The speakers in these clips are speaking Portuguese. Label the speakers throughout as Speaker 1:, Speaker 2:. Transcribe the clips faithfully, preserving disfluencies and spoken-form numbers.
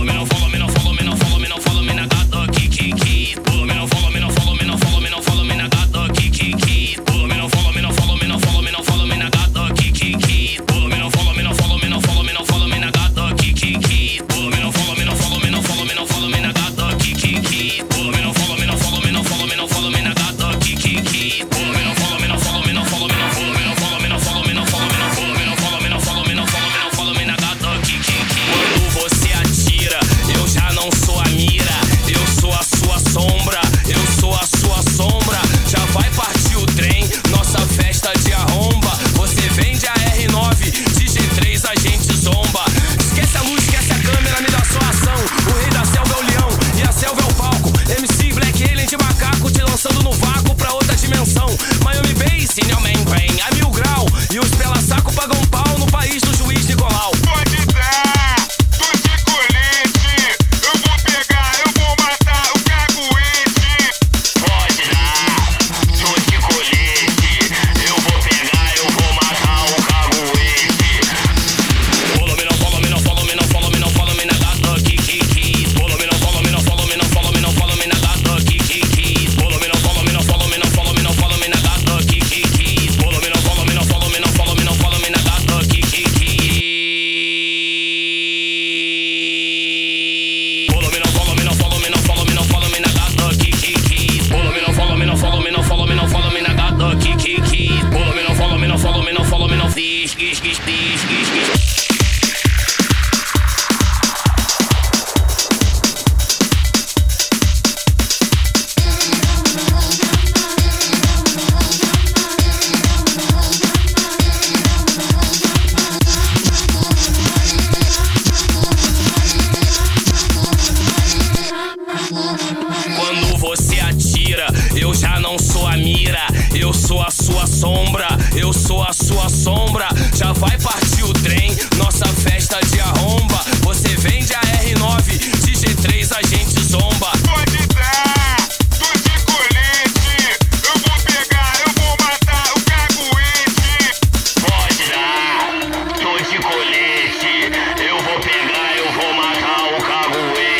Speaker 1: Quando você atira, eu já não sou a mira. Eu sou a sua sombra, eu sou a sua sombra. Já vai partir o trem, nossa festa de arromba. Você vende a R nove, de G três a gente zomba.
Speaker 2: Pode dar, tô de colete. Eu vou pegar, eu vou matar o caguete.
Speaker 3: Pode dar, tô de colete. Eu vou pegar, eu vou matar o caguete.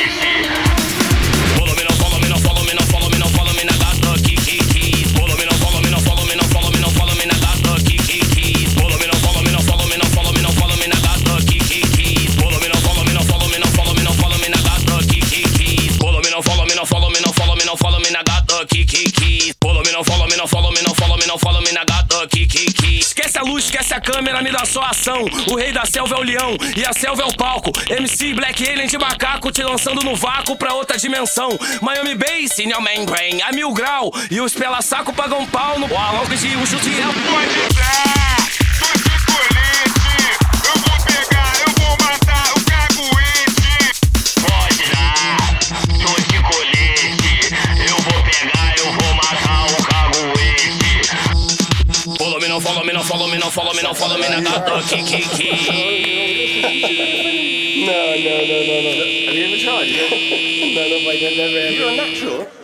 Speaker 1: Follow me, no follow me, no follow me, no follow me, no follow me, na gata, kiki. Follow me, no follow me, no follow me, no follow me, no follow me, na gata, kiki. Follow me, no follow me, no follow me, no follow me, no follow me, na gata, kiki. Follow me, no follow me, no follow me, no follow me, no follow me, na gata, kiki. Follow me, no follow me, no follow me, no follow me, no follow me, na gata, kiki. Follow me, no follow me, no follow me, no follow me, no follow me, na gata, kiki. Esquece a luz, esquece a câmera, me dá só ação. O rei da selva é o leão e a selva é o palco. M C Black Alien de macaco te lançando no vácuo pra outra dimensão. Miami Bass, New Membrane, a mil grau. E os pela-saco pagam pau no balão que de um chute é.
Speaker 2: Pode dar, tô de colete. Eu vou pegar, eu vou matar o caguete.
Speaker 3: Pode dar, tô de colete. Eu vou pegar, eu vou matar o caguete.
Speaker 1: Follow me, no follow me, no follow me, no follow me, no follow me, na gata, kiki.
Speaker 4: No, no, no, no, no. Have you ever tried? No, no, wait, never, ever. You're a natural.